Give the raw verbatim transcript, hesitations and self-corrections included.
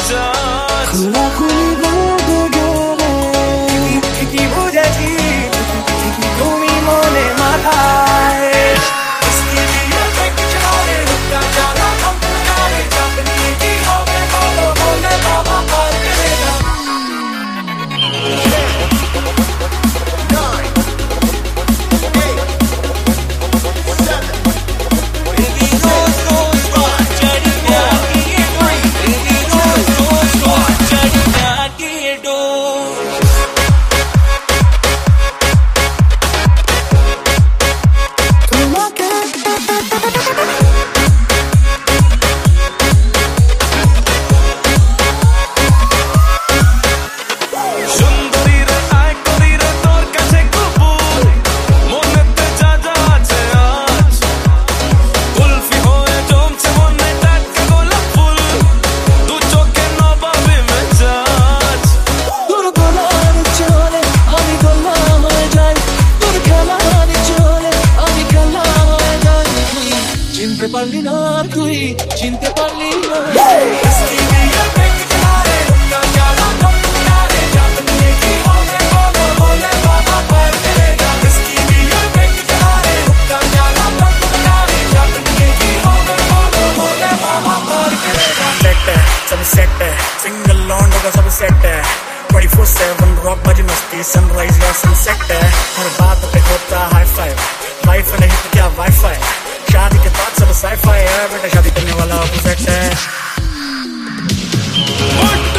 চাস খোলাখুলি বলতে গেলে কি বুঝেছি তুমি মনে মাথায় চিনতে পারলি না তুই চিনতে পারলি না सब सेट है सिंगल लॉन्ड होगा सब सेट है ट्वेंटी फोर सेवन रॉक बजी मस्ती सनराइज या सनसेट है हर बात पे होता हाई फाइव वाइफ नहीं तो क्या वाईफाई शादी के बाद सब साईफाई है बेटा शादी करने वाला सेट है